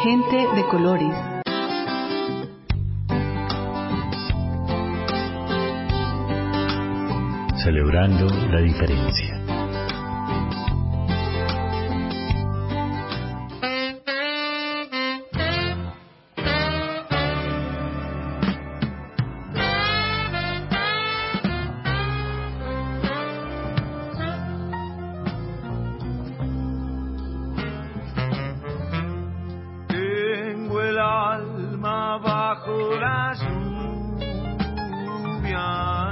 Gente de colores. Celebrando la diferencia. Tengo el alma bajo la lluvia,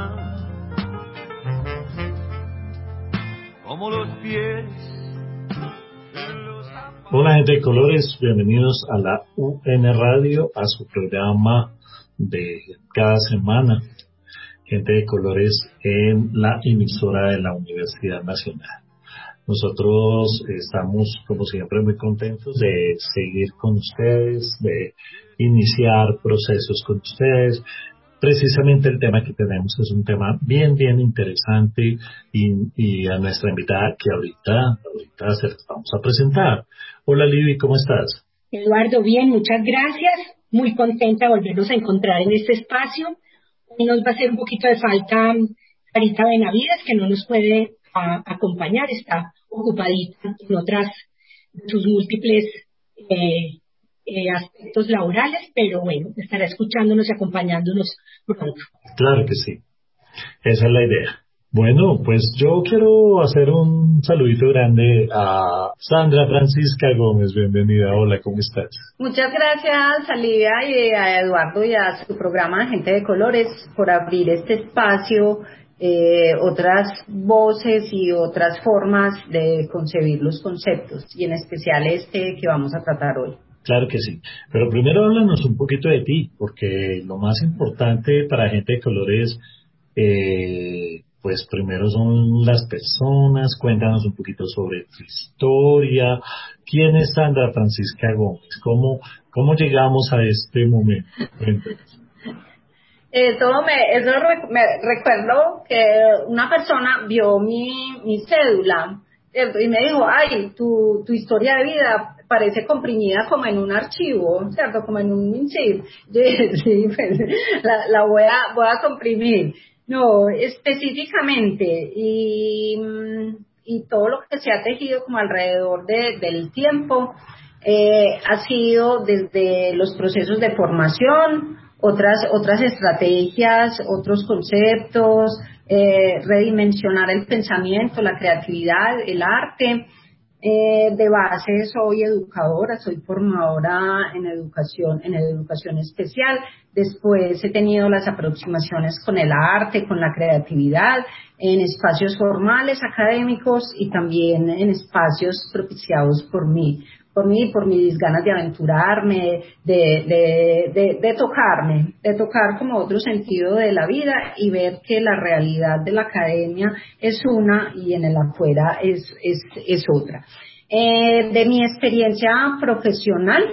como los pies en los zapatos. Hola, gente de colores, bienvenidos a la UN Radio, a su programa de cada semana, Gente de colores, en la emisora de la Universidad Nacional. Nosotros estamos, como siempre, muy contentos de seguir con ustedes, de iniciar procesos con ustedes. Precisamente el tema que tenemos es un tema bien interesante y a nuestra invitada que ahorita se la vamos a presentar. Hola, Libby, ¿cómo estás? Eduardo, bien, muchas gracias. Muy contenta de volvernos a encontrar en este espacio. Hoy nos va a hacer un poquito de falta Sarita Benavides, que no nos puede acompañar, está ocupadita en otras de sus múltiples aspectos laborales, pero bueno, estará escuchándonos y acompañándonos pronto. Claro que sí, esa es la idea. Bueno, pues yo quiero hacer un saludito grande a Sandra Francisca Gómez. Bienvenida, hola, ¿cómo estás? Muchas gracias a Lidia y a Eduardo y a su programa Gente de Colores por abrir este espacio, otras voces y otras formas de concebir los conceptos, y en especial este que vamos a tratar hoy. Claro que sí, pero primero háblanos un poquito de ti, porque lo más importante para Gente de Colores, pues primero son las personas. Cuéntanos un poquito sobre tu historia. ¿Quién es Sandra Francisca Gómez? ¿Cómo llegamos a este momento? Cuéntanos. Me recuerdo que una persona vio mi cédula, ¿cierto? Y me dijo, ay, tu historia de vida parece comprimida como en un archivo, ¿cierto? Como en un zip. Yo dije, sí, pues la voy a comprimir. No, específicamente, y todo lo que se ha tejido como alrededor del tiempo, ha sido desde los procesos de formación, otras estrategias, otros conceptos, redimensionar el pensamiento, la creatividad, el arte. De base soy educadora, soy formadora en educación especial. Después he tenido las aproximaciones con el arte, con la creatividad, en espacios formales, académicos, y también en espacios propiciados por mí, por mis ganas de aventurarme, de tocar como otro sentido de la vida y ver que la realidad de la academia es una y en el afuera es otra. De mi experiencia profesional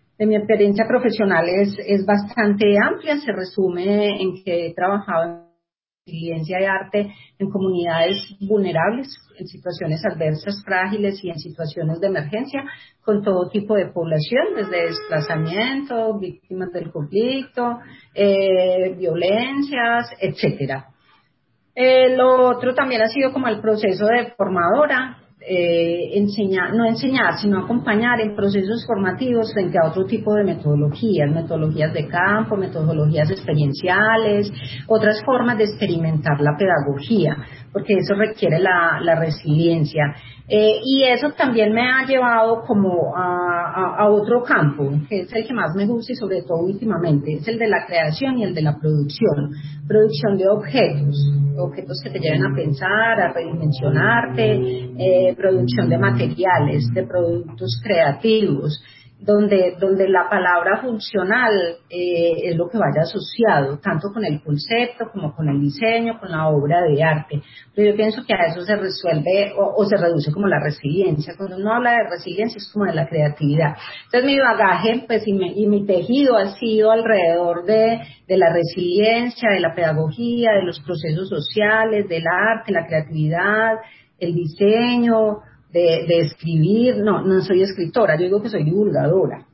es bastante amplia, se resume en que he trabajado en resiliencia de arte en comunidades vulnerables, en situaciones adversas, frágiles y en situaciones de emergencia, con todo tipo de población, desde desplazamiento, víctimas del conflicto, violencias, etcétera. Lo otro también ha sido como el proceso de formadora, no enseñar, sino acompañar en procesos formativos frente a otro tipo de metodologías de campo, metodologías experienciales, otras formas de experimentar la pedagogía, porque eso requiere la resiliencia. Y eso también me ha llevado como a otro campo, que es el que más me gusta y sobre todo últimamente, es el de la creación y el de la producción de objetos que te lleven a pensar, a redimensionarte, producción de materiales, de productos creativos, donde la palabra funcional es lo que vaya asociado, tanto con el concepto como con el diseño, con la obra de arte. Pero yo pienso que a eso se resuelve o se reduce como la resiliencia. Cuando uno habla de resiliencia es como de la creatividad. Entonces mi bagaje pues, y mi tejido ha sido alrededor de la resiliencia, de la pedagogía, de los procesos sociales, del arte, la creatividad, el diseño, de escribir. No soy escritora, yo digo que soy divulgadora,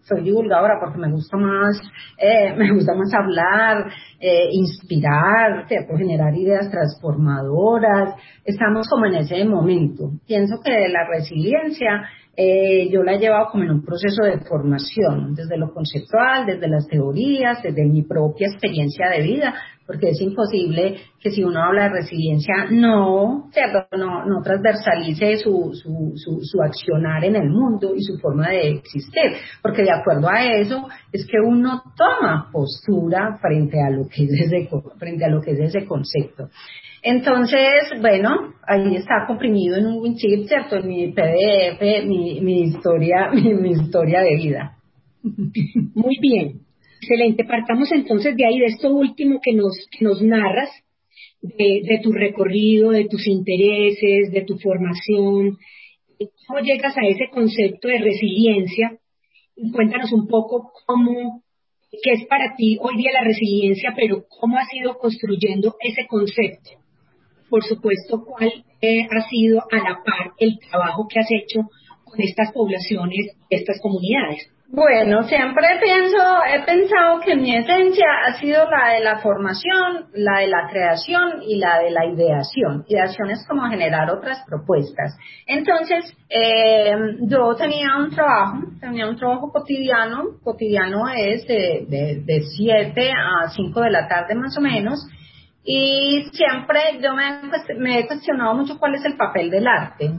soy divulgadora porque me gusta más hablar, inspirar, ¿cierto? Generar ideas transformadoras. Estamos como en ese momento. Pienso que la resiliencia yo la he llevado como en un proceso de formación, desde lo conceptual, desde las teorías, desde mi propia experiencia de vida, porque es imposible que si uno habla de resiliencia no transversalice su accionar en el mundo y su forma de existir, porque de acuerdo a eso es que uno toma postura frente a lo que es ese concepto. Entonces, bueno, ahí está comprimido en un WinChip, ¿cierto? En mi PDF, mi historia de vida. Muy bien, excelente. Partamos entonces de ahí, de esto último que nos narras, de tu recorrido, de tus intereses, de tu formación. ¿Cómo llegas a ese concepto de resiliencia? Y cuéntanos un poco qué es para ti hoy día la resiliencia, pero cómo has ido construyendo ese concepto. Por supuesto, ¿cuál ha sido a la par el trabajo que has hecho con estas poblaciones, estas comunidades? Bueno, siempre he pensado que mi esencia ha sido la de la formación, la de la creación y la de la ideación. Ideación es como generar otras propuestas. Entonces, yo tenía un trabajo cotidiano es de 7 a 5 de la tarde más o menos. Y siempre yo me he cuestionado mucho cuál es el papel del arte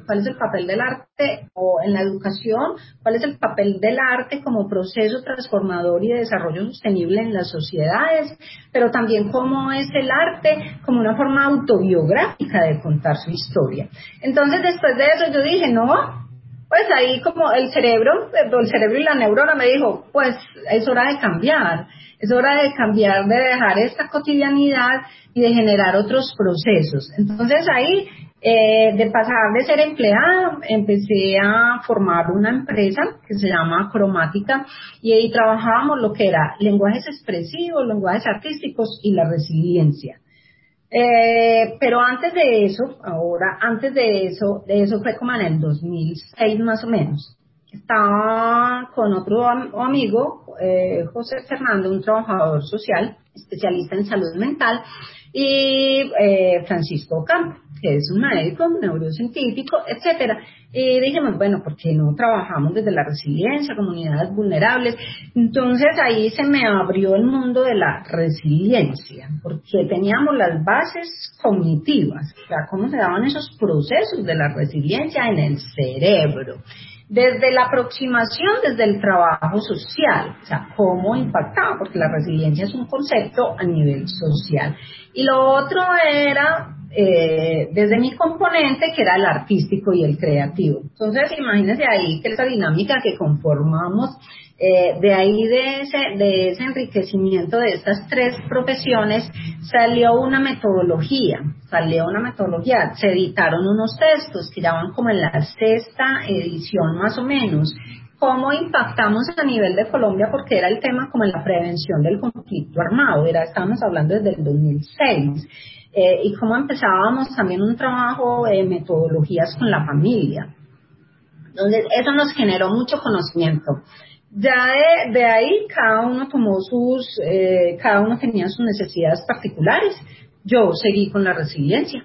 o en la educación, cuál es el papel del arte como proceso transformador y de desarrollo sostenible en las sociedades, pero también cómo es el arte como una forma autobiográfica de contar su historia. Entonces después de eso yo dije, no, pues ahí como el cerebro y la neurona me dijo, pues es hora de cambiar, de dejar esta cotidianidad y de generar otros procesos. Entonces ahí, de pasar de ser empleada, empecé a formar una empresa que se llama Cromática y ahí trabajábamos lo que era lenguajes expresivos, lenguajes artísticos y la resiliencia. Pero antes de eso fue como en el 2006 más o menos. Estaba con otro amigo, José Fernando, un trabajador social, especialista en salud mental, y Francisco Campo, que es un médico, un neurocientífico, etcétera. Y dijimos, bueno, ¿por qué no trabajamos desde la resiliencia, comunidades vulnerables? Entonces ahí se me abrió el mundo de la resiliencia, porque teníamos las bases cognitivas, o sea, cómo se daban esos procesos de la resiliencia en el cerebro. Desde la aproximación, desde el trabajo social, o sea, cómo impactaba, porque la resiliencia es un concepto a nivel social. Y lo otro era desde mi componente, que era el artístico y el creativo. Entonces, imagínense ahí que esa dinámica que conformamos, de ahí de ese enriquecimiento de estas tres profesiones, salió una metodología, se editaron unos textos que ya van como en la 6ª edición más o menos. ¿Cómo impactamos a nivel de Colombia? Porque era el tema como en la prevención del conflicto armado, estábamos hablando desde el 2006. Y cómo empezábamos también un trabajo de metodologías con la familia. Entonces, eso nos generó mucho conocimiento. Ya de ahí, cada uno tenía sus necesidades particulares. Yo seguí con la resiliencia.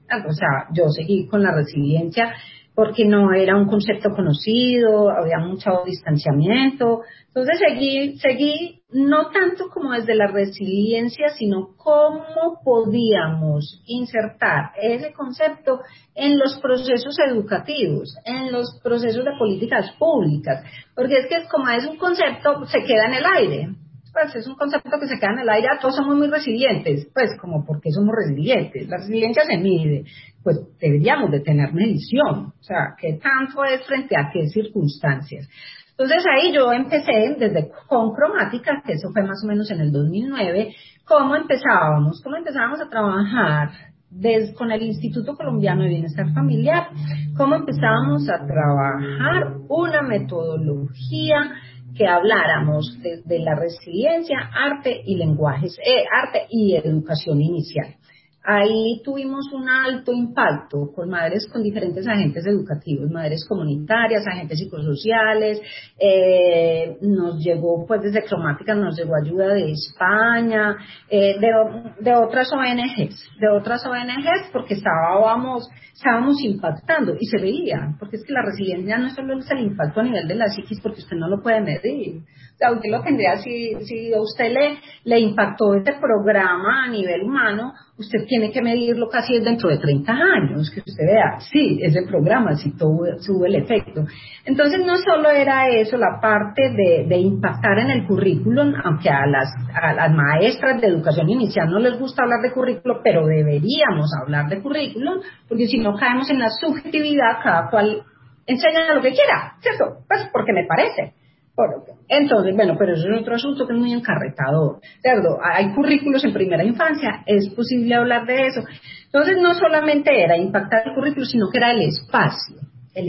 Porque no era un concepto conocido, había mucho distanciamiento. Entonces seguí no tanto como desde la resiliencia, sino cómo podíamos insertar ese concepto en los procesos educativos, en los procesos de políticas públicas, porque es que como es un concepto, se queda en el aire. Pues es un concepto que se queda en el aire, todos somos muy resilientes, pues como ¿por qué somos resilientes? La resiliencia se mide, pues deberíamos de tener medición, o sea, ¿qué tanto es frente a qué circunstancias? Entonces ahí yo empecé con Cromática, que eso fue más o menos en el 2009, cómo empezábamos a trabajar con el Instituto Colombiano de Bienestar Familiar, cómo empezábamos a trabajar una metodología que habláramos de la resiliencia, arte y lenguajes, arte y educación inicial. ahí tuvimos un alto impacto con madres, con diferentes agentes educativos, madres comunitarias, agentes psicosociales, nos llegó pues desde Cromática, nos llegó ayuda de España, de otras ONGs, porque estábamos impactando y se veía, porque es que la resiliencia no solo es el impacto a nivel de la psiquis, porque usted no lo puede medir. O sea, usted lo tendría, si a usted le impactó este programa a nivel humano, usted tiene que medirlo casi dentro de 30 años, que usted vea, sí, ese programa sí tuvo el efecto. Entonces no solo era eso, la parte de impactar en el currículum, aunque a las maestras de educación inicial no les gusta hablar de currículum, pero deberíamos hablar de currículum, porque si no caemos en la subjetividad, cada cual enseña lo que quiera, ¿cierto? Pues porque me parece. Entonces, bueno, pero eso es otro asunto que es muy encarretador, ¿cierto? Hay currículos en primera infancia, es posible hablar de eso. Entonces, no solamente era impactar el currículo, sino que era el espacio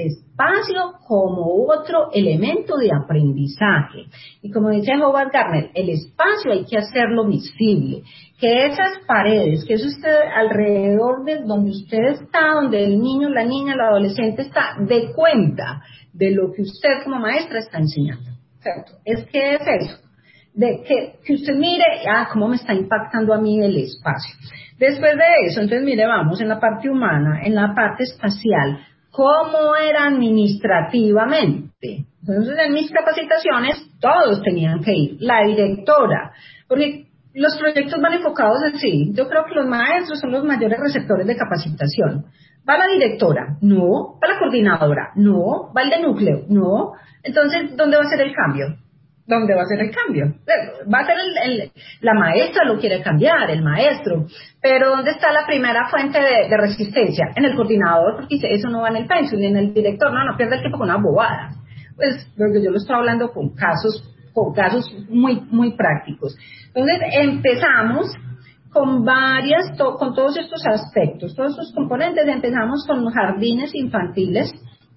como otro elemento de aprendizaje. Y como dice Howard Gardner, el espacio hay que hacerlo visible, que esas paredes, que eso esté alrededor de donde usted está, donde el niño, la niña, el adolescente está, dé cuenta de lo que usted como maestra está enseñando. ¿Cierto? Es que es eso, de que usted mire, cómo me está impactando a mí el espacio. Después de eso, entonces mire, vamos en la parte humana, en la parte espacial, cómo era administrativamente. Entonces en mis capacitaciones todos tenían que ir, la directora, porque los proyectos van enfocados así. Yo creo que los maestros son los mayores receptores de capacitación. ¿Va la directora? No. ¿Va la coordinadora? No. ¿Va el de núcleo? No. Entonces, ¿dónde va a ser el cambio? ¿Dónde va a ser el cambio? Va a ser la maestra lo quiere cambiar, el maestro. Pero ¿dónde está la primera fuente de resistencia? En el coordinador, porque dice, eso no va en el pensum, ni en el director. No pierde el tiempo con una bobada. Pues, porque yo lo estoy hablando con casos muy, muy prácticos. Entonces, empezamos con todos estos aspectos, todos estos componentes. Empezamos con los jardines infantiles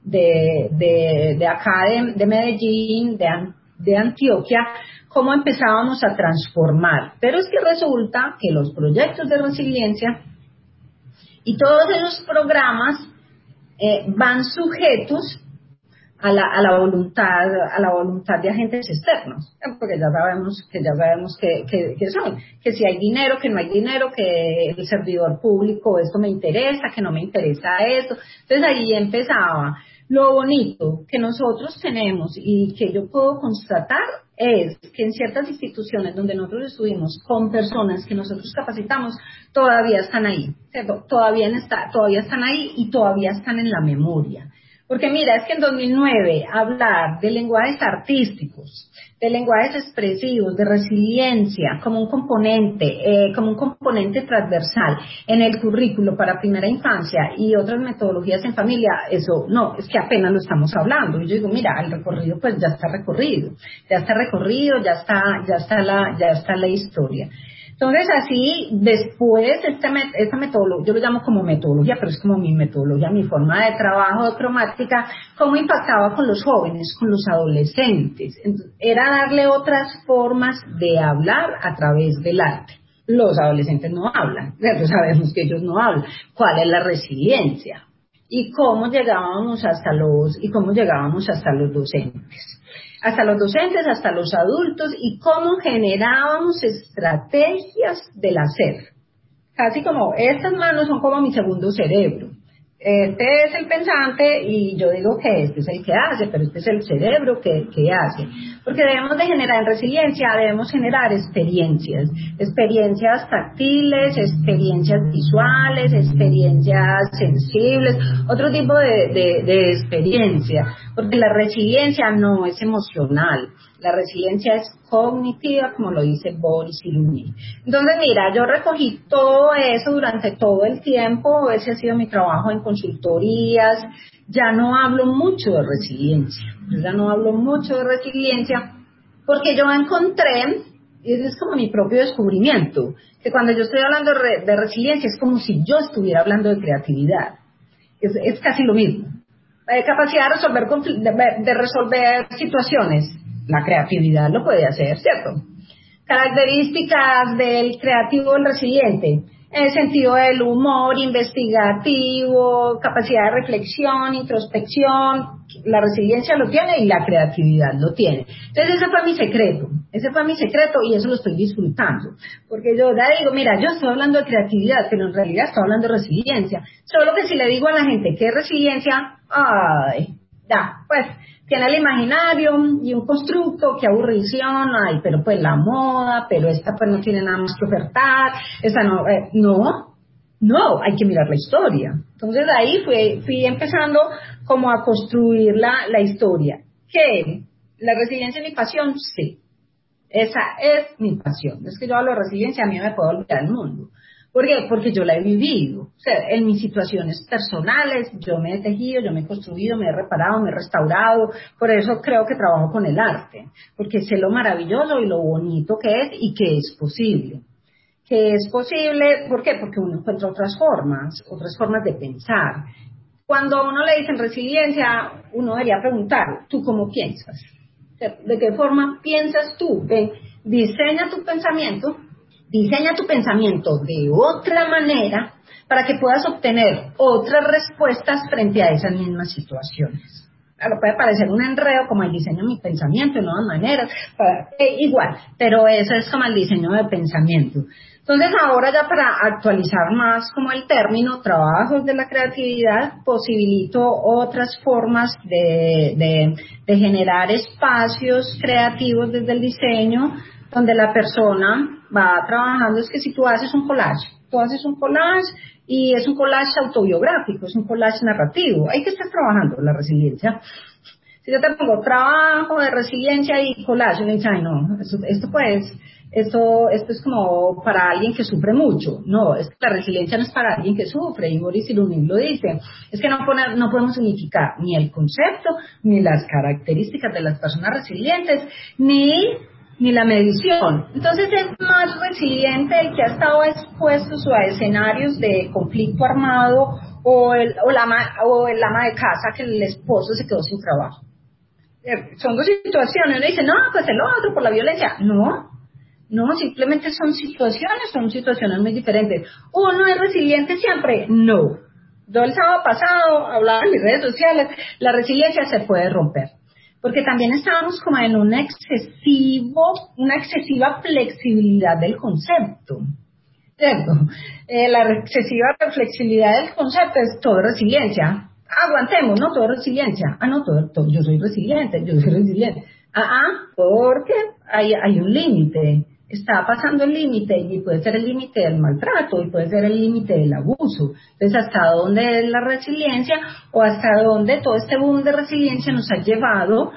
de acá de Medellín, de Antioquia, cómo empezábamos a transformar. Pero es que resulta que los proyectos de resiliencia y todos esos programas van sujetos a la voluntad de agentes externos, porque ya sabemos que son, que si hay dinero, que no hay dinero, que el servidor público, esto me interesa, que no me interesa esto. Entonces ahí empezaba. Lo bonito que nosotros tenemos y que yo puedo constatar es que en ciertas instituciones donde nosotros estuvimos con personas que nosotros capacitamos, todavía están ahí, ¿cierto? Todavía están ahí y todavía están en la memoria. Porque mira, es que en 2009 hablar de lenguajes artísticos, de lenguajes expresivos, de resiliencia como un componente transversal en el currículo para primera infancia y otras metodologías en familia, eso no, es que apenas lo estamos hablando. Y yo digo, mira, el recorrido pues ya está recorrido, ya está la historia. Entonces así, después, esta metodología, yo lo llamo como metodología, pero es como mi metodología, mi forma de trabajo de cromática, cómo impactaba con los jóvenes, con los adolescentes. Entonces, era darle otras formas de hablar a través del arte. Los adolescentes no hablan, ya sabemos que ellos no hablan. ¿Cuál es la resiliencia? Y cómo llegábamos hasta los docentes. Hasta los adultos, y cómo generábamos estrategias del hacer. Casi como, estas manos son como mi segundo cerebro. Este es el pensante y yo digo que este es el que hace, pero este es el cerebro que hace. Porque debemos de generar en resiliencia, debemos generar experiencias táctiles, experiencias visuales, experiencias sensibles, otro tipo de experiencia. Porque la resiliencia no es emocional, la resiliencia es cognitiva, como lo dice Boris Cyrulnik. Entonces, mira, yo recogí todo eso durante todo el tiempo, ese ha sido mi trabajo en consultorías. Ya no hablo mucho de resiliencia, porque yo encontré, y es como mi propio descubrimiento, que cuando yo estoy hablando de resiliencia es como si yo estuviera hablando de creatividad, es casi lo mismo. Capacidad de resolver situaciones, la creatividad lo puede hacer, ¿cierto? Características del creativo, el resiliente, sentido del humor, investigativo, capacidad de reflexión, introspección. La resiliencia lo tiene y la creatividad lo tiene. Entonces ese fue mi secreto y eso lo estoy disfrutando, porque yo ya digo, mira, yo estoy hablando de creatividad, pero en realidad estoy hablando de resiliencia, solo que si le digo a la gente que es resiliencia, pues tiene el imaginario y un constructo, qué aburrición, pero pues la moda, pero esta pues no tiene nada más que ofertar, esa no, hay que mirar la historia. Entonces ahí fui empezando como a construir la historia. ¿Qué? ¿La resiliencia es mi pasión? Sí, esa es mi pasión. Es que yo hablo de resiliencia, a mí me puedo olvidar el mundo. ¿Por qué? Porque yo la he vivido. O sea, en mis situaciones personales, yo me he tejido, yo me he construido, me he reparado, me he restaurado. Por eso creo que trabajo con el arte, porque sé lo maravilloso y lo bonito que es y que es posible. Que es posible, ¿por qué? Porque uno encuentra otras formas de pensar. Cuando a uno le dicen resiliencia, uno debería preguntar, ¿tú cómo piensas? ¿De qué forma piensas tú? Diseña tu pensamiento de otra manera para que puedas obtener otras respuestas frente a esas mismas situaciones. Claro, puede parecer un enredo como el diseño de mi pensamiento de nuevas maneras, igual, pero eso es como el diseño de pensamiento. Entonces ahora ya para actualizar más como el término, trabajos de la creatividad, posibilito otras formas de generar espacios creativos desde el diseño, donde la persona va trabajando. Es que si tú haces un collage y es un collage autobiográfico, es un collage narrativo, hay que estar trabajando la resiliencia. Si yo te pongo trabajo de resiliencia y collage, me dicen, ay no, esto es como para alguien que sufre mucho. No, es que la resiliencia no es para alguien que sufre, y Boris Cyrulnik lo dice, es que no podemos unificar ni el concepto, ni las características de las personas resilientes, ni la medición. Entonces es más resiliente el que ha estado expuesto a escenarios de conflicto armado o el ama de casa que el esposo se quedó sin trabajo. Son dos situaciones. Uno dice, no, pues el otro por la violencia. No, simplemente son situaciones muy diferentes. ¿Uno es resiliente siempre? No. Yo el sábado pasado hablaba en mis redes sociales, la resiliencia se puede romper. Porque también estábamos como en una excesiva flexibilidad del concepto, ¿cierto? La excesiva flexibilidad del concepto es todo resiliencia. Aguantemos, no todo resiliencia. No, todo, yo soy resiliente. Porque hay un límite. Está pasando el límite y puede ser el límite del maltrato y puede ser el límite del abuso. Entonces, ¿hasta dónde es la resiliencia o hasta dónde todo este boom de resiliencia nos ha llevado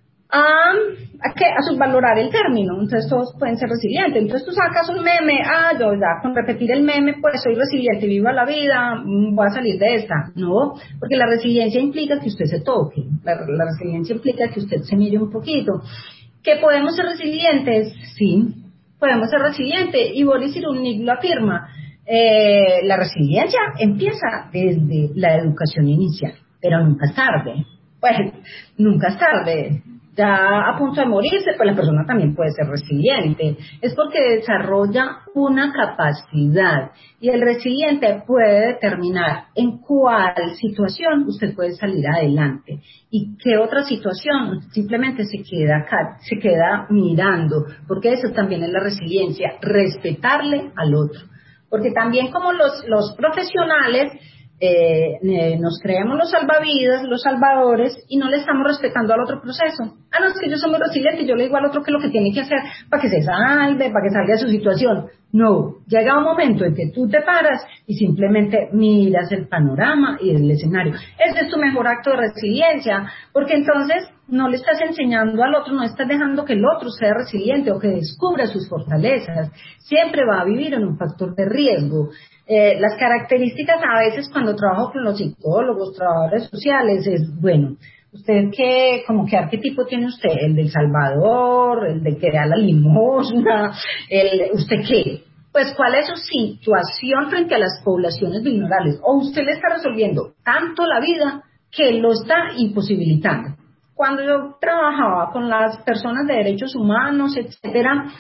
a subvalorar el término? Entonces todos pueden ser resilientes. Entonces tú sacas un meme, yo ya con repetir el meme pues soy resiliente, viva la vida, voy a salir de esta. No, porque la resiliencia implica que usted se toque, la resiliencia implica que usted se mire un poquito. ¿Que podemos ser resilientes? Sí, podemos ser resilientes, y Boris Cyrulnik lo afirma. La resiliencia empieza desde la educación inicial, pero nunca es tarde. Pues nunca es tarde. Ya a punto de morirse, pues la persona también puede ser resiliente. Es porque desarrolla una capacidad y el resiliente puede determinar en cuál situación usted puede salir adelante y qué otra situación simplemente se queda mirando, porque eso también es la resiliencia, respetarle al otro. Porque también como los profesionales nos creemos los salvavidas, los salvadores, y no le estamos respetando al otro proceso. No, es que yo soy muy resiliente y yo le digo al otro que es lo que tiene que hacer para que se salve, para que salga de su situación. No, llega un momento en que tú te paras y simplemente miras el panorama y el escenario. Ese es tu mejor acto de resiliencia, porque entonces no le estás enseñando al otro, no estás dejando que el otro sea resiliente o que descubra sus fortalezas. Siempre va a vivir en un factor de riesgo. Las características a veces cuando trabajo con los psicólogos, trabajadores sociales, es, bueno, ¿usted qué arquetipo tiene usted? ¿El del salvador? ¿El del que da la limosna? ¿Usted qué? Pues, ¿cuál es su situación frente a las poblaciones vulnerables? ¿O usted le está resolviendo tanto la vida que lo está imposibilitando? Cuando yo trabajaba con las personas de derechos humanos, etcétera,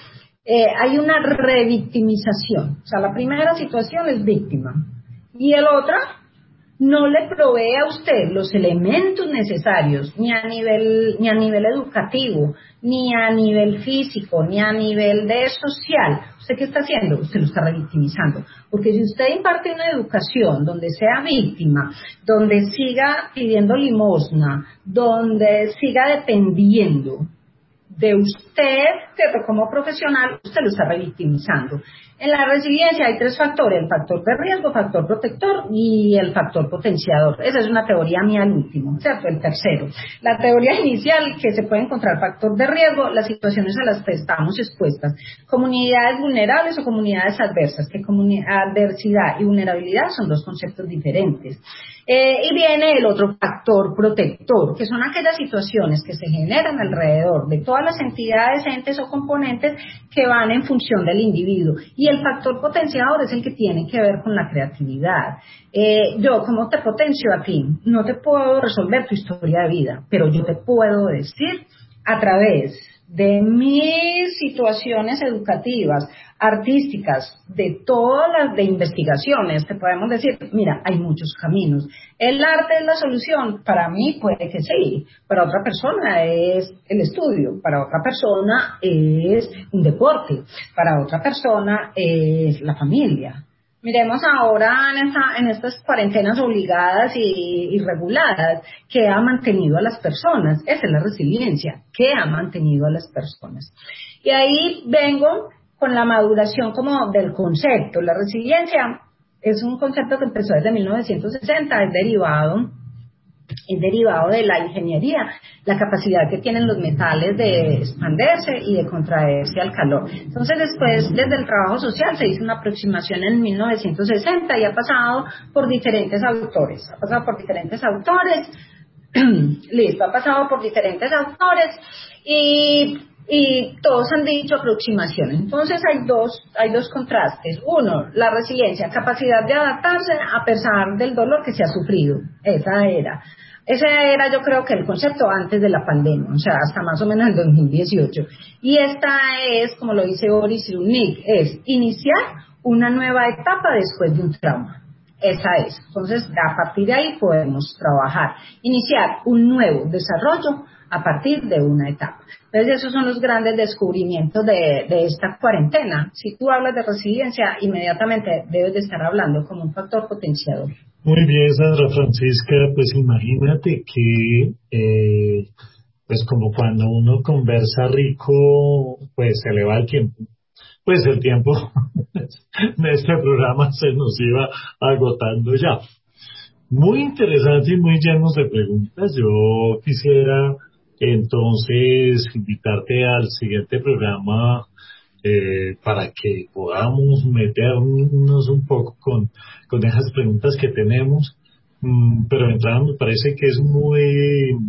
hay una revictimización. O sea, la primera situación es víctima y el otra no le provee a usted los elementos necesarios, ni a nivel educativo, ni a nivel físico, ni a nivel de social. ¿Usted qué está haciendo? Usted lo está revictimizando. Porque si usted imparte una educación donde sea víctima, donde siga pidiendo limosna, donde siga dependiendo de usted, ¿cierto? Como profesional, usted lo está revictimizando. En la resiliencia hay 3 factores: el factor de riesgo, factor protector y el factor potenciador. Esa es una teoría mía al último, ¿cierto? El tercero. La teoría inicial, que se puede encontrar factor de riesgo, las situaciones a las que estamos expuestas. Comunidades vulnerables o comunidades adversas, que adversidad y vulnerabilidad son 2 conceptos diferentes. Y viene el otro factor protector, que son aquellas situaciones que se generan alrededor de todas las entidades, entes o componentes que van en función del individuo. Y el factor potenciador es el que tiene que ver con la creatividad. Yo, ¿cómo te potencio a ti? No te puedo resolver tu historia de vida, pero yo te puedo decir a través de mis situaciones educativas, artísticas, de todas las de investigaciones, te podemos decir, mira, hay muchos caminos. ¿El arte es la solución? Para mí puede que sí, para otra persona es el estudio, para otra persona es un deporte, para otra persona es la familia. Miremos ahora en estas cuarentenas obligadas y reguladas, ¿qué ha mantenido a las personas? Esa es la resiliencia, ¿qué ha mantenido a las personas? Y ahí vengo con la maduración como del concepto. La resiliencia es un concepto que empezó desde 1960, es derivado de la ingeniería, la capacidad que tienen los metales de expandirse y de contraerse al calor. Entonces después, desde el trabajo social, se hizo una aproximación en 1960 y ha pasado por diferentes autores. Listo, ha pasado por diferentes autores y todos han dicho aproximaciones. Entonces hay dos contrastes. Uno, la resiliencia, capacidad de adaptarse a pesar del dolor que se ha sufrido. Ese era yo creo que el concepto antes de la pandemia, o sea, hasta más o menos el 2018. Y esta es, como lo dice Boris Cyrulnik, es iniciar una nueva etapa después de un trauma. Esa es. Entonces, a partir de ahí podemos trabajar, iniciar un nuevo desarrollo a partir de una etapa. Entonces, esos son los grandes descubrimientos de esta cuarentena. Si tú hablas de resiliencia, inmediatamente debes de estar hablando como un factor potenciador. Muy bien, Sandra Francisca, pues imagínate que, pues como cuando uno conversa rico, pues se le va el tiempo. Pues el tiempo de este programa se nos iba agotando ya. Muy interesante y muy llenos de preguntas. Yo quisiera entonces invitarte al siguiente programa para que podamos meternos un poco con esas preguntas que tenemos. Pero de entrada me parece que es muy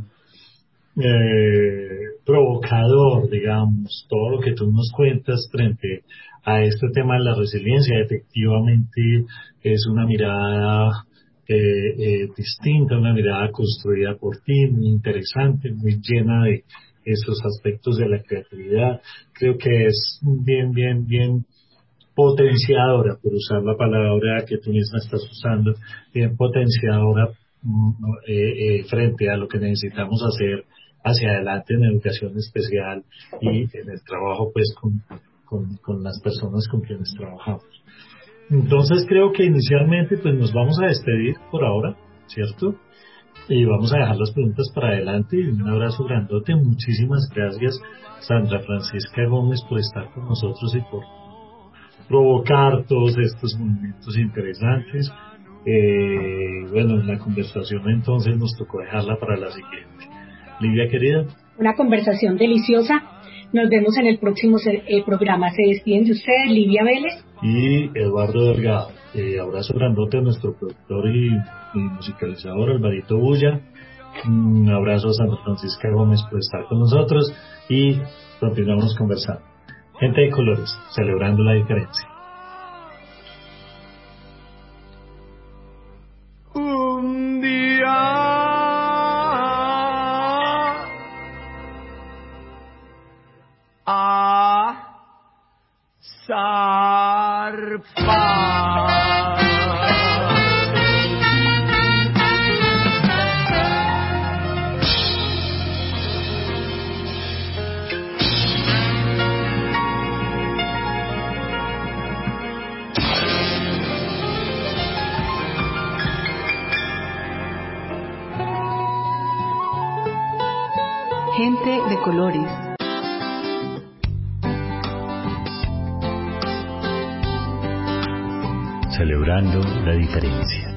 provocador, digamos, todo lo que tú nos cuentas frente a este tema de la resiliencia. Efectivamente es una mirada distinta, una mirada construida por ti, muy interesante, muy llena de esos aspectos de la creatividad. Creo que es bien potenciadora, por usar la palabra que tú misma estás usando, bien potenciadora frente a lo que necesitamos hacer hacia adelante en educación especial y en el trabajo pues con las personas con quienes trabajamos. Entonces creo que inicialmente pues nos vamos a despedir por ahora, ¿cierto? Y vamos a dejar las preguntas para adelante y un abrazo grandote. Muchísimas gracias, Sandra Francisca Gómez, por estar con nosotros y por provocar todos estos movimientos interesantes. Bueno, la conversación entonces nos tocó dejarla para la siguiente. Lidia querida. Una conversación deliciosa. Nos vemos en el próximo programa. Se despiden de ustedes Lidia Vélez y Eduardo Delgado. Abrazo grandote a nuestro productor y musicalizador Alvarito Bulla. Un abrazo a Santa Francisca Gómez por estar con nosotros y continuamos conversando. Gente de colores, celebrando la diferencia. Un día zarpar. Gente de colores. Celebrando la diferencia.